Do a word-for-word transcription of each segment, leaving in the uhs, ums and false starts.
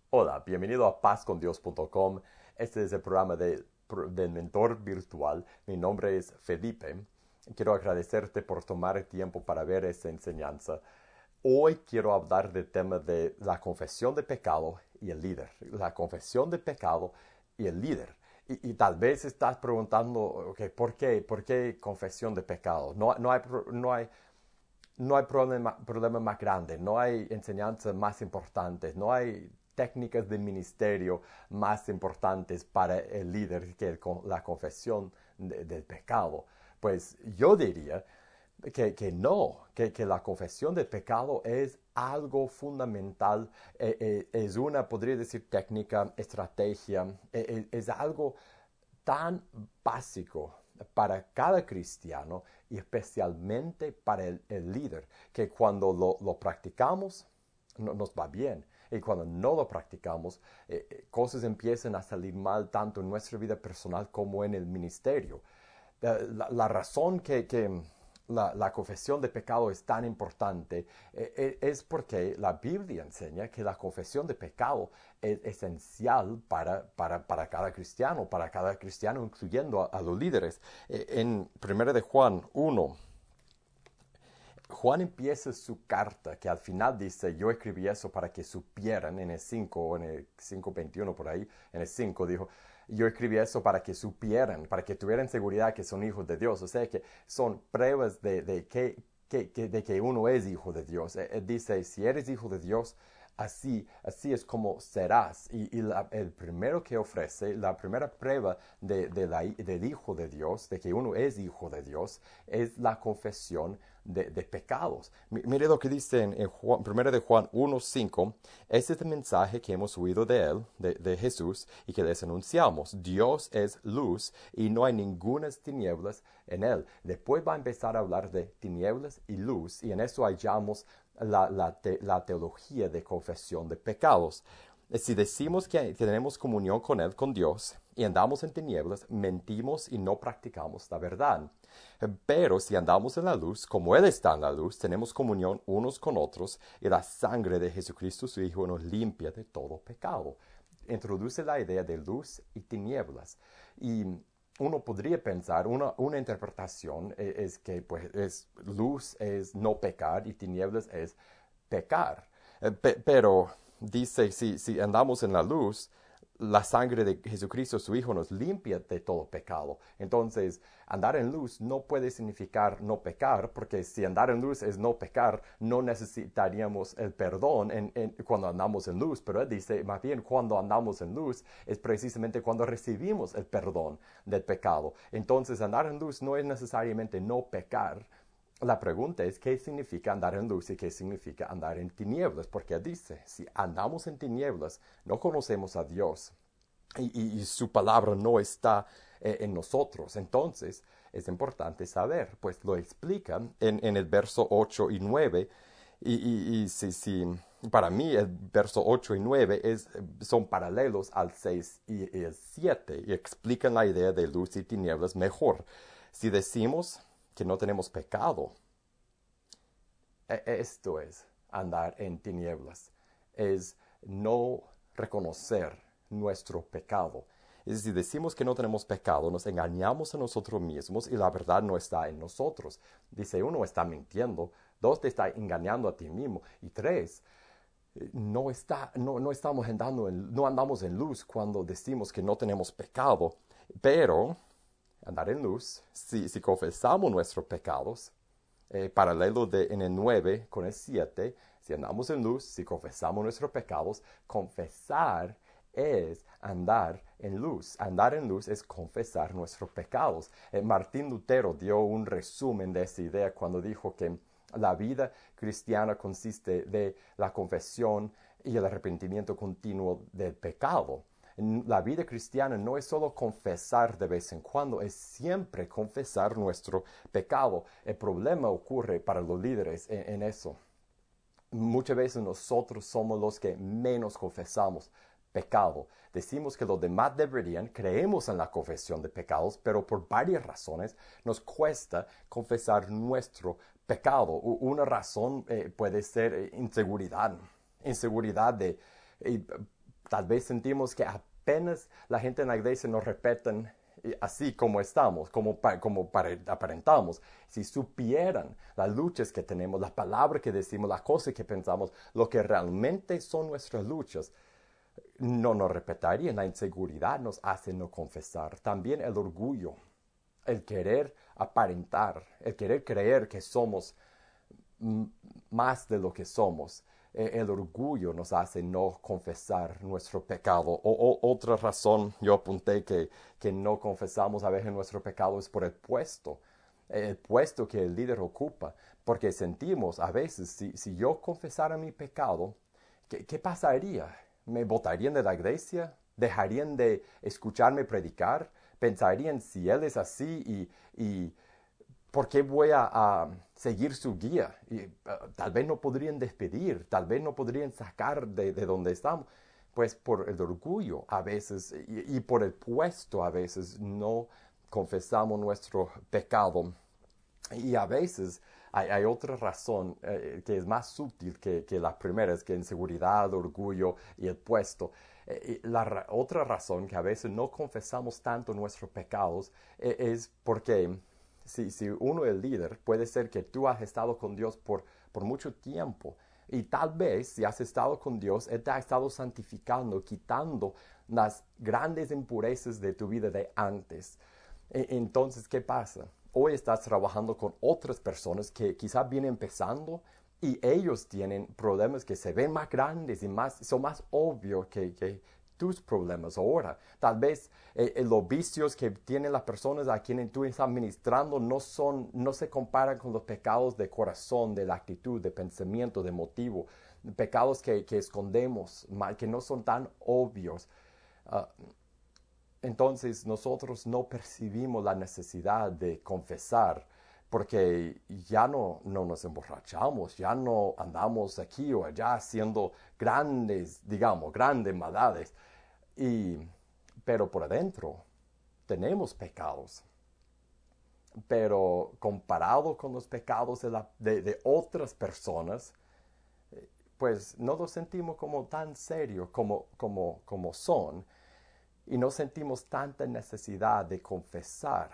Hola, bienvenido a paz con dios punto com. Este es el programa de, del mentor virtual. Mi nombre es Felipe. Quiero agradecerte por tomar el tiempo para ver esta enseñanza. Hoy quiero hablar del tema de la confesión de pecado y el líder. La confesión de pecado y el líder. Y, y tal vez estás preguntando, okay, ¿por qué? ¿Por qué confesión de pecado? No, no hay, no hay no hay problema, problema más grande, no hay enseñanzas más importantes, no hay técnicas de ministerio más importantes para el líder que el, la confesión de, del pecado. Pues yo diría que, que no, que, que, la confesión del pecado es algo fundamental, eh, eh, es una, podría decir, técnica, estrategia, eh, eh, es algo tan básico para cada cristiano y especialmente para el, el líder, que cuando lo, lo practicamos no, nos va bien. Y cuando no lo practicamos, eh, eh, cosas empiezan a salir mal tanto en nuestra vida personal como en el ministerio. Eh, la, la, razón que, que la, la, confesión de pecado es tan importante eh, es porque la Biblia enseña que la confesión de pecado es esencial para, para, para cada cristiano, para cada cristiano, incluyendo a, a los líderes. Eh, en primera de Juan uno, Juan empieza su carta, que al final dice, yo escribí eso para que supieran, en el cinco, o en el cinco veintiuno por ahí, en el cinco dijo, yo escribí eso para que supieran, para que tuvieran seguridad que son hijos de Dios. O sea que son pruebas de, de, que, que, que, de que uno es hijo de Dios. Él dice, si eres hijo de Dios, así, así es como serás. Y, y la, el primero que ofrece, la primera prueba de, de la, del hijo de Dios, de que uno es hijo de Dios, es la confesión de, de pecados. Mire lo que dice en, en Juan, primero de Juan uno cinco. Este es el mensaje que hemos oído de él, de, de Jesús, y que les anunciamos. Dios es luz y no hay ninguna tinieblas en él. Después va a empezar a hablar de tinieblas y luz, y en eso hallamos la, la, te, la teología de confesión de pecados. Si decimos que tenemos comunión con Él, con Dios, y andamos en tinieblas, mentimos y no practicamos la verdad. Pero si andamos en la luz, como Él está en la luz, tenemos comunión unos con otros, y la sangre de Jesucristo, su Hijo, nos limpia de todo pecado. Introduce la idea de luz y tinieblas. Y uno podría pensar, una, una interpretación es, es que pues, es, luz es no pecar y tinieblas es pecar. Eh, pe, pero dice, si, si andamos en la luz, la sangre de Jesucristo, su Hijo, nos limpia de todo pecado. Entonces, andar en luz no puede significar no pecar, porque si andar en luz es no pecar, no necesitaríamos el perdón en, en, cuando andamos en luz. Pero él dice, más bien, cuando andamos en luz es precisamente cuando recibimos el perdón del pecado. Entonces, andar en luz no es necesariamente no pecar. La pregunta es, ¿qué significa andar en luz y qué significa andar en tinieblas? Porque dice, si andamos en tinieblas, no conocemos a Dios y, y, y su palabra no está eh, en nosotros. Entonces, es importante saber, pues lo explica en, en el verso ocho y nueve. Y, y, y si, si, para mí el verso ocho y nueve es, son paralelos al seis y, y el siete y explican la idea de luz y tinieblas mejor. Si decimos que no tenemos pecado, esto es andar en tinieblas, es no reconocer nuestro pecado. Es decir, decimos que no tenemos pecado, nos engañamos a nosotros mismos y la verdad no está en nosotros. Dice, uno está mintiendo, dos, te está engañando a ti mismo, y tres, no, está, no, no estamos andando en, no andamos en luz cuando decimos que no tenemos pecado, pero andar en luz, si, si confesamos nuestros pecados, eh, paralelo de, en el nueve con el siete, si andamos en luz, si confesamos nuestros pecados, confesar es andar en luz. Andar en luz es confesar nuestros pecados. Eh, Martín Lutero dio un resumen de esta idea cuando dijo que la vida cristiana consiste de la confesión y el arrepentimiento continuo del pecado. La vida cristiana no es solo confesar de vez en cuando, es siempre confesar nuestro pecado. El problema ocurre para los líderes en, en eso. Muchas veces nosotros somos los que menos confesamos pecado. Decimos que los demás deberían, creemos en la confesión de pecados, pero por varias razones nos cuesta confesar nuestro pecado. Una razón eh, puede ser inseguridad, inseguridad de... Eh, tal vez sentimos que apenas la gente en la iglesia nos repiten así como estamos, como, como aparentamos. Si supieran las luchas que tenemos, las palabras que decimos, las cosas que pensamos, lo que realmente son nuestras luchas, no nos repetirían. La inseguridad nos hace no confesar. También el orgullo, el querer aparentar, el querer creer que somos más de lo que somos. El orgullo nos hace no confesar nuestro pecado. O, o, otra razón, yo apunté que, que no confesamos a veces nuestro pecado es por el puesto, el puesto que el líder ocupa, porque sentimos a veces, si, si yo confesara mi pecado, ¿qué, qué pasaría? ¿Me botarían de la iglesia? ¿Dejarían de escucharme predicar? ¿Pensarían si él es así y... y ¿por qué voy a, a seguir su guía? Y, uh, tal vez no podrían despedir, tal vez no podrían sacar de, de donde estamos. Pues por el orgullo a veces y, y por el puesto a veces no confesamos nuestro pecado. Y a veces hay, hay otra razón eh, que es más sutil que, que la primera, es que inseguridad, orgullo y el puesto. Eh, la ra- otra razón que a veces no confesamos tanto nuestros pecados eh, es porque... Si, si uno es líder, puede ser que tú has estado con Dios por, por mucho tiempo. Y tal vez, si has estado con Dios, Él te ha estado santificando, quitando las grandes impurezas de tu vida de antes. E, entonces, ¿qué pasa? Hoy estás trabajando con otras personas que quizás vienen empezando y ellos tienen problemas que se ven más grandes y más, son más obvios que, que tus problemas ahora. Tal vez eh, los vicios que tienen las personas a quienes tú estás ministrando no, son, no se comparan con los pecados de corazón, de la actitud, de pensamiento, de motivo, pecados que, que escondemos, que no son tan obvios. Uh, entonces nosotros no percibimos la necesidad de confesar porque ya no, no nos emborrachamos, ya no andamos aquí o allá haciendo grandes, digamos, grandes maldades. Y, pero por adentro tenemos pecados. Pero comparado con los pecados de, la, de, de otras personas, pues no los sentimos como tan serios como, como, como son. Y no sentimos tanta necesidad de confesar.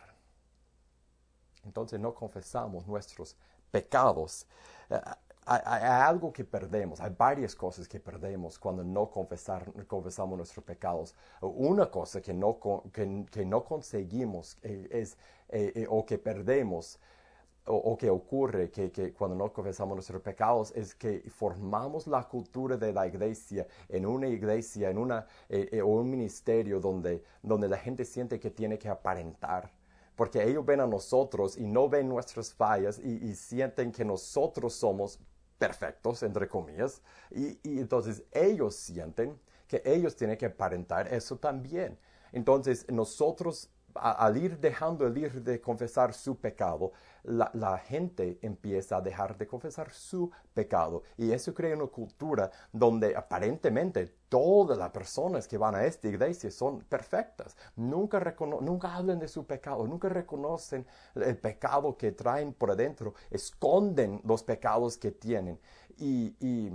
Entonces no confesamos nuestros pecados. Uh, hay, hay, algo que perdemos, hay varias cosas que perdemos cuando no confesar, confesamos nuestros pecados. Una cosa que no, que, que no conseguimos eh, es, eh, eh, o que perdemos, o, o que ocurre que, que cuando no confesamos nuestros pecados es que formamos la cultura de la iglesia en una iglesia, en una, eh, eh, o un ministerio donde, donde la gente siente que tiene que aparentar. Porque ellos ven a nosotros y no ven nuestras fallas y, y sienten que nosotros somos perfectos, entre comillas. Y, y entonces ellos sienten que ellos tienen que aparentar eso también. Entonces nosotros, a, al ir dejando el ir de confesar su pecado, la, la gente empieza a dejar de confesar su pecado. Y eso crea una cultura donde aparentemente todas las personas que van a esta iglesia son perfectas. Nunca, nunca hablan de su pecado, nunca reconocen el pecado que traen por adentro, esconden los pecados que tienen y, y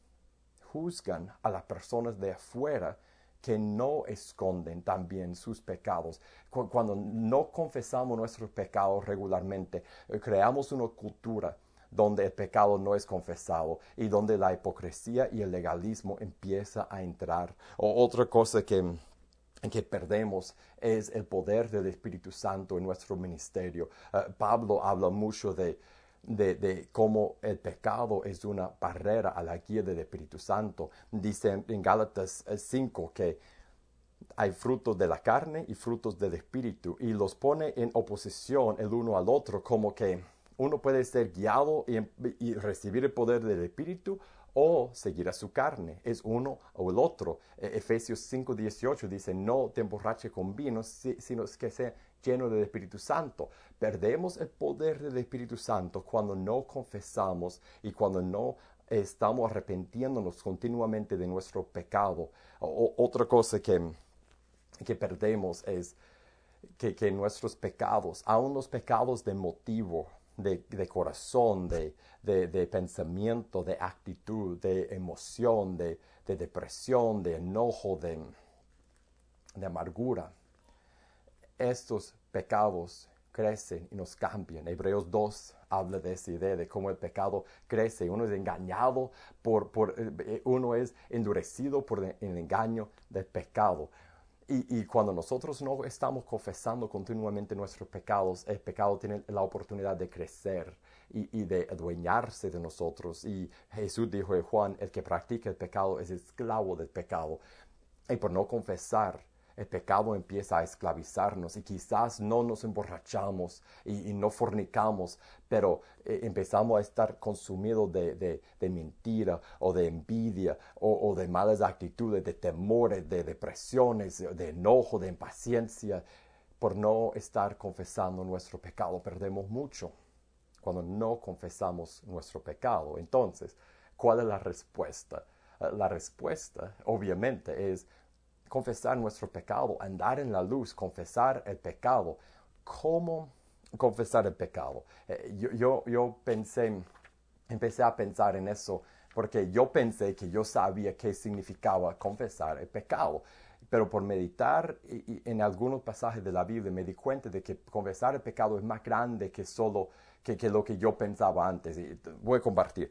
juzgan a las personas de afuera que no esconden también sus pecados. Cuando no confesamos nuestros pecados regularmente, creamos una cultura donde el pecado no es confesado y donde la hipocresía y el legalismo empieza a entrar. O otra cosa que, que perdemos es el poder del Espíritu Santo en nuestro ministerio. Uh, Pablo habla mucho de De, de cómo el pecado es una barrera a la guía del Espíritu Santo. Dice en Gálatas cinco que hay frutos de la carne y frutos del Espíritu y los pone en oposición el uno al otro, como que uno puede ser guiado y, y recibir el poder del Espíritu o seguir a su carne. Es uno o el otro. Efesios cinco dieciocho dice, no te emborrache con vino, sino que sea lleno del Espíritu Santo. Perdemos el poder del Espíritu Santo cuando no confesamos y cuando no estamos arrepintiéndonos continuamente de nuestro pecado. O, otra cosa que, que perdemos es que, que nuestros pecados, aun los pecados de motivo, de, de corazón, de, de, de pensamiento, de actitud, de emoción, de, de depresión, de enojo, de, de amargura. Estos pecados crecen y nos cambian. Hebreos dos habla de esa idea de cómo el pecado crece. Uno es engañado, por, por, eh, uno es endurecido por el engaño del pecado. Y, y cuando nosotros no estamos confesando continuamente nuestros pecados, el pecado tiene la oportunidad de crecer y, y de adueñarse de nosotros. Y Jesús dijo a Juan, el que practica el pecado es esclavo del pecado. Y por no confesar, el pecado empieza a esclavizarnos y quizás no nos emborrachamos y, y no fornicamos, pero eh, empezamos a estar consumidos de, de, de mentira o de envidia o, o de malas actitudes, de temores, de depresiones, de enojo, de impaciencia. Por no estar confesando nuestro pecado, perdemos mucho cuando no confesamos nuestro pecado. Entonces, ¿cuál es la respuesta? La respuesta, obviamente, es confesar nuestro pecado, andar en la luz, confesar el pecado. ¿Cómo confesar el pecado? Eh, yo, yo, yo pensé, empecé a pensar en eso porque yo pensé que yo sabía qué significaba confesar el pecado. Pero por meditar y, y en algunos pasajes de la Biblia me di cuenta de que confesar el pecado es más grande que solo que, que lo que yo pensaba antes. Y voy a compartir.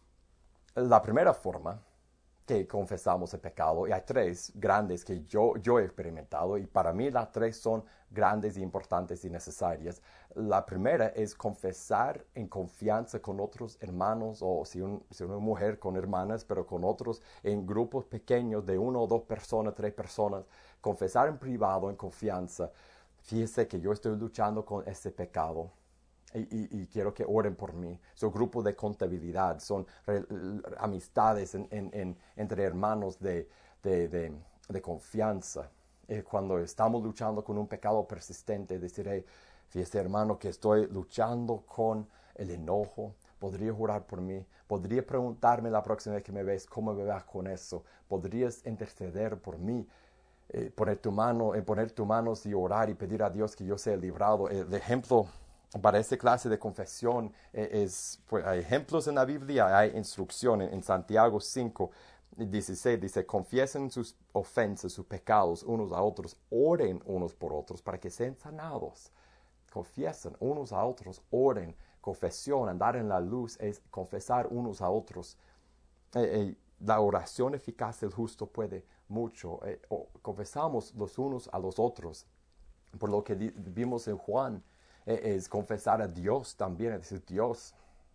La primera forma que confesamos el pecado, y hay tres grandes que yo, yo he experimentado, y para mí las tres son grandes y importantes y necesarias. La primera es confesar en confianza con otros hermanos, o si, un, si una mujer con hermanas, pero con otros en grupos pequeños de uno o dos personas, tres personas, confesar en privado, en confianza. Fíjese que yo estoy luchando con ese pecado. Y, y, y quiero que oren por mí. Son grupos de contabilidad, son re, amistades en, en, en, entre hermanos de, de, de, de confianza. Y cuando estamos luchando con un pecado persistente, deciré, fíjese hermano que estoy luchando con el enojo, podría jurar por mí, podría preguntarme la próxima vez que me ves cómo me vas con eso, podrías interceder por mí. Eh, poner tu mano, eh, poner tus manos y orar y pedir a Dios que yo sea librado. El ejemplo para esta clase de confesión eh, es, pues, hay ejemplos en la Biblia, hay instrucciones en Santiago cinco, dieciséis, dice, confiesen sus ofensas, sus pecados unos a otros, oren unos por otros para que sean sanados. Confiesen unos a otros, oren. Confesión, andar en la luz es confesar unos a otros. Eh, eh, la oración eficaz del justo puede mucho. Eh, oh, confesamos los unos a los otros. Por lo que vimos en Juan, eh, es confesar a Dios también, es decir, Dios,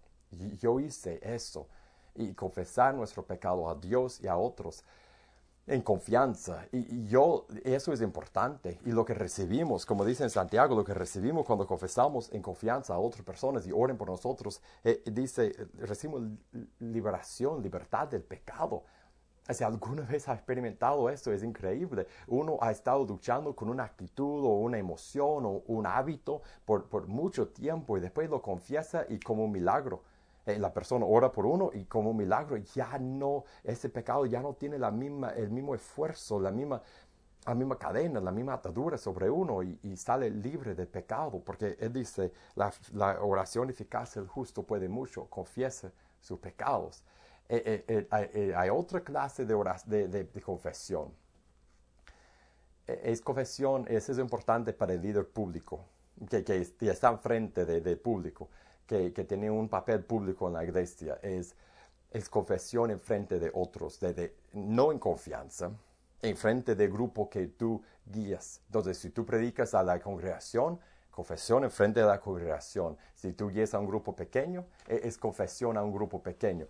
yo hice eso. Y confesar nuestro pecado a Dios y a otros en confianza. Y, y yo, eso es importante. Y lo que recibimos, como dice en Santiago, lo que recibimos cuando confesamos en confianza a otras personas y oren por nosotros, eh, dice, recibimos liberación, libertad del pecado. Si alguna vez ha experimentado esto, es increíble. Uno ha estado luchando con una actitud o una emoción o un hábito por, por mucho tiempo y después lo confiesa y como un milagro. Eh, la persona ora por uno y como un milagro ya no, ese pecado ya no tiene la misma, el mismo esfuerzo, la misma, la misma cadena, la misma atadura sobre uno y, y sale libre del pecado. Porque él dice, la, la oración eficaz del justo puede mucho, confiesa sus pecados. Eh, eh, eh, eh, hay otra clase de, oras, de, de, de confesión. Eh, es confesión, eso es importante para el líder público, que, que, que está enfrente del de público, que, que tiene un papel público en la iglesia. Es, es confesión en frente de otros, de, de, no en confianza, en frente del grupo que tú guías. Entonces, si tú predicas a la congregación, confesión en frente de la congregación. Si tú guías a un grupo pequeño, es confesión a un grupo pequeño.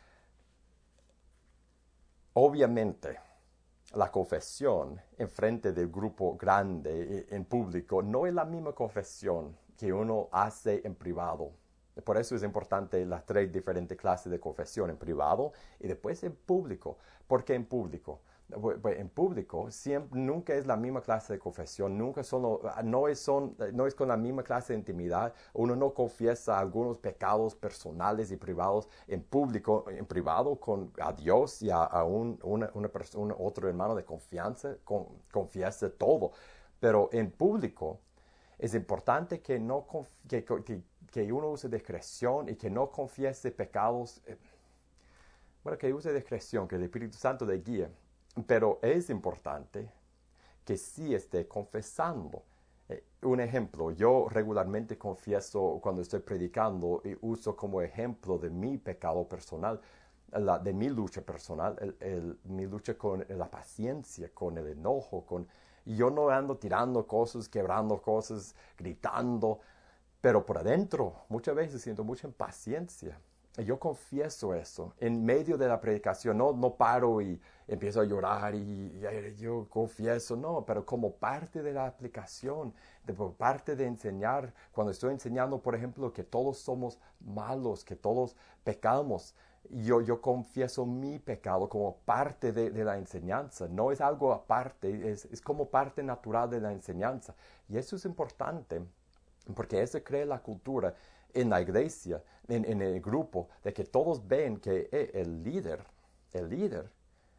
Obviamente, la confesión en frente del grupo grande en público no es la misma confesión que uno hace en privado. Por eso es importante las tres diferentes clases de confesión, en privado y después en público. ¿Por qué en público? En público siempre, nunca es la misma clase de confesión, nunca son, no, es son, no es con la misma clase de intimidad. Uno no confiesa algunos pecados personales y privados en público, en privado, con a Dios y a, a un, una, una persona, otro hermano de confianza, con, confiesa todo. Pero en público es importante que, no, que, que, que uno use discreción y que no confiese pecados. Eh, bueno, que use discreción, que el Espíritu Santo le guíe. Pero es importante que sí esté confesando. Eh, un ejemplo, yo regularmente confieso cuando estoy predicando y uso como ejemplo de mi pecado personal, la, de mi lucha personal, el, el, mi lucha con la paciencia, con el enojo, con... Y yo no ando tirando cosas, quebrando cosas, gritando, pero por adentro muchas veces siento mucha impaciencia. Y yo confieso eso en medio de la predicación. No, no paro y empiezo a llorar y, y yo confieso, no, pero como parte de la aplicación, de, por parte de enseñar, cuando estoy enseñando, por ejemplo, que todos somos malos, que todos pecamos, yo, yo confieso mi pecado como parte de, de la enseñanza. No es algo aparte, es, es como parte natural de la enseñanza. Y eso es importante, porque eso crea la cultura en la iglesia, en, en el grupo, de que todos ven que eh, el líder, el líder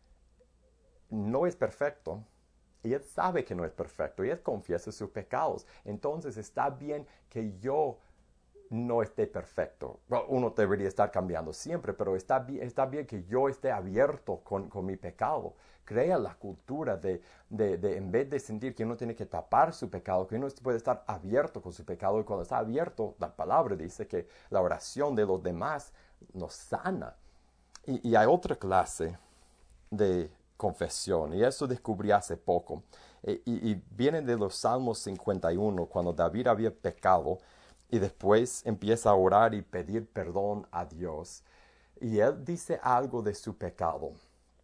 no es perfecto, y él sabe que no es perfecto, y él confiesa sus pecados. Entonces está bien que yo no esté perfecto. Bueno, uno debería estar cambiando siempre, pero está bien, está bien que yo esté abierto con, con mi pecado. Crea la cultura de, de, de, en vez de sentir que uno tiene que tapar su pecado, que uno puede estar abierto con su pecado. Y cuando está abierto, la palabra dice que la oración de los demás nos sana. Y, y hay otra clase de confesión, y eso descubrí hace poco. E, y, y viene de los Salmos cincuenta y uno, cuando David había pecado, y después empieza a orar y pedir perdón a Dios. Y él dice algo de su pecado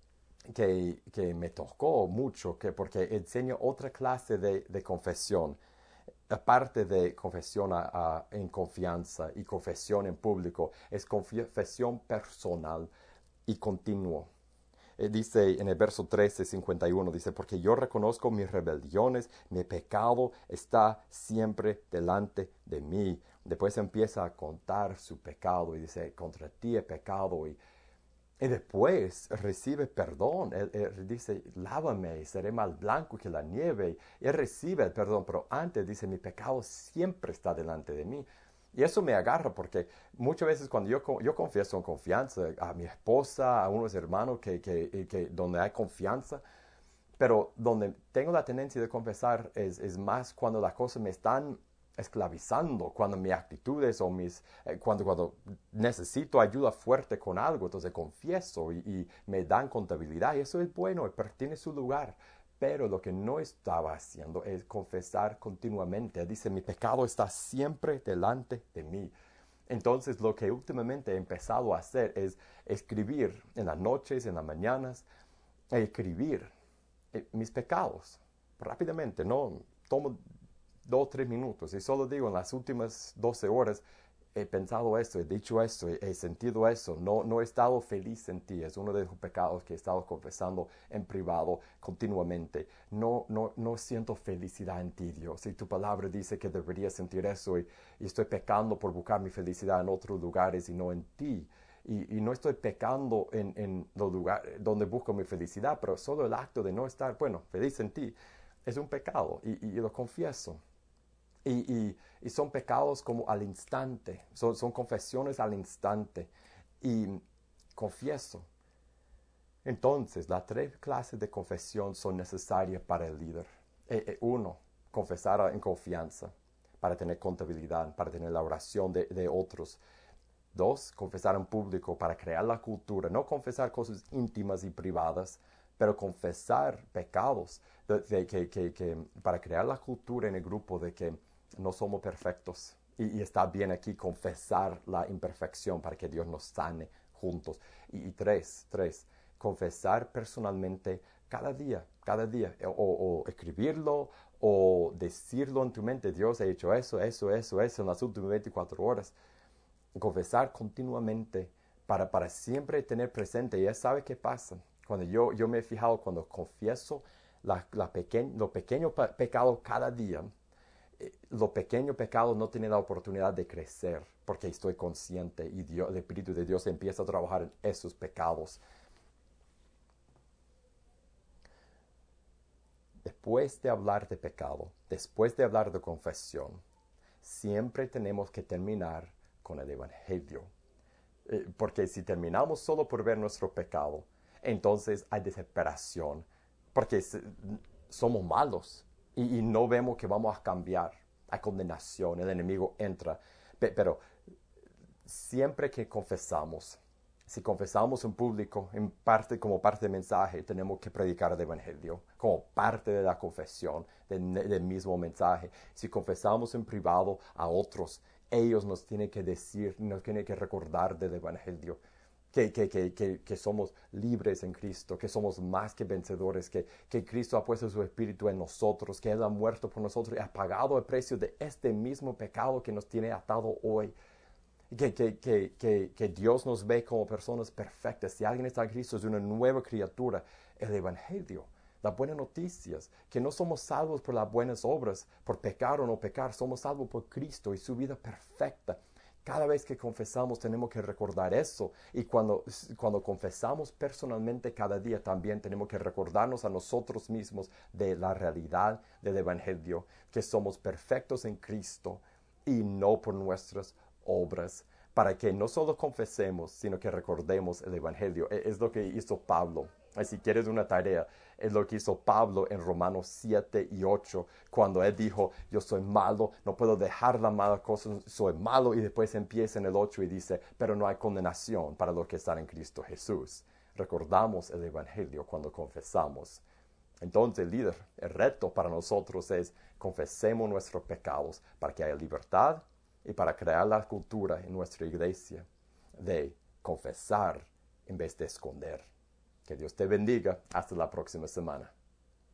que, que me tocó mucho, que porque enseña otra clase de, de confesión. Aparte de confesión a, a, en confianza y confesión en público, es confesión personal y continuo. Eh, dice en el verso trece, cincuenta y uno, dice, porque yo reconozco mis rebeliones, mi pecado está siempre delante de mí. Después empieza a contar su pecado y dice, contra ti he pecado. Y, y después recibe perdón. Él, él dice, lávame y seré más blanco que la nieve. Y él recibe el perdón, pero antes dice, mi pecado siempre está delante de mí. Y eso me agarra porque muchas veces cuando yo, yo confieso en confianza a mi esposa, a unos hermanos que, que, que donde hay confianza, pero donde tengo la tendencia de confesar es, es más cuando las cosas me están esclavizando, cuando mis actitudes o mis, eh, cuando, cuando necesito ayuda fuerte con algo, entonces confieso y, y me dan contabilidad y eso es bueno, tiene su lugar. Pero lo que no estaba haciendo es confesar continuamente. Dice, mi pecado está siempre delante de mí. Entonces lo que últimamente he empezado a hacer es escribir en las noches, en las mañanas, escribir eh, mis pecados rápidamente. No tomo dos o tres minutos y solo digo en las últimas doce horas he pensado esto, he dicho esto, he, he sentido eso, no, no he estado feliz en ti. Es uno de los pecados que he estado confesando en privado continuamente. No, no, no siento felicidad en ti, Dios. Y tu palabra dice que debería sentir eso y, y estoy pecando por buscar mi felicidad en otros lugares y no en ti. Y, y no estoy pecando en, en los lugares donde busco mi felicidad, pero solo el acto de no estar, bueno, feliz en ti, es un pecado y, y, y lo confieso. Y, y, y son pecados como al instante, son, son confesiones al instante. Y confieso. Entonces, las tres clases de confesión son necesarias para el líder. Eh, eh, uno, confesar en confianza, para tener contabilidad, para tener la oración de, de otros. Dos, confesar en público para crear la cultura, no confesar cosas íntimas y privadas, pero confesar pecados, de, de, que, que, que, para crear la cultura en el grupo de que no somos perfectos. Y, y está bien aquí confesar la imperfección para que Dios nos sane juntos. Y, y tres, tres, confesar personalmente cada día, cada día, o, o escribirlo, o decirlo en tu mente, Dios, he hecho eso, eso, eso, eso en las últimas veinticuatro horas. Confesar continuamente para, para siempre tener presente. Y ya sabe qué pasa. Cuando yo, yo me he fijado, cuando confieso la, la peque, los pequeños pe pecados cada día, eh, los pequeños pecados no tienen la oportunidad de crecer porque estoy consciente y Dios, el Espíritu de Dios empieza a trabajar en esos pecados. Después de hablar de pecado, después de hablar de confesión, siempre tenemos que terminar con el Evangelio. Eh, porque si terminamos solo por ver nuestro pecado, entonces hay desesperación, porque somos malos y, y no vemos que vamos a cambiar. Hay condenación, el enemigo entra. Pero siempre que confesamos, si confesamos en público, en parte, como parte del mensaje, tenemos que predicar el Evangelio, como parte de la confesión, del, del mismo mensaje. Si confesamos en privado a otros, ellos nos tienen que decir, nos tienen que recordar del Evangelio, que, que, que, que, que somos libres en Cristo, que somos más que vencedores, que, que Cristo ha puesto su Espíritu en nosotros, que Él ha muerto por nosotros y ha pagado el precio de este mismo pecado que nos tiene atado hoy. Que, que, que, que, que Dios nos ve como personas perfectas. Si alguien está en Cristo, es una nueva criatura. El Evangelio, las buenas noticias, que no somos salvos por las buenas obras, por pecar o no pecar, somos salvos por Cristo y su vida perfecta. Cada vez que confesamos tenemos que recordar eso. Y cuando, cuando confesamos personalmente cada día también tenemos que recordarnos a nosotros mismos de la realidad del Evangelio, que somos perfectos en Cristo y no por nuestras obras, para que no solo confesemos, sino que recordemos el Evangelio. Es lo que hizo Pablo. Si quieres una tarea, es lo que hizo Pablo en Romanos siete y ocho, cuando él dijo, yo soy malo, no puedo dejar la mala cosa, soy malo, y después empieza en el ocho y dice, pero no hay condenación para los que están en Cristo Jesús. Recordamos el Evangelio cuando confesamos. Entonces, líder, el reto para nosotros es confesemos nuestros pecados para que haya libertad y para crear la cultura en nuestra iglesia de confesar en vez de esconder. Que Dios te bendiga. Hasta la próxima semana.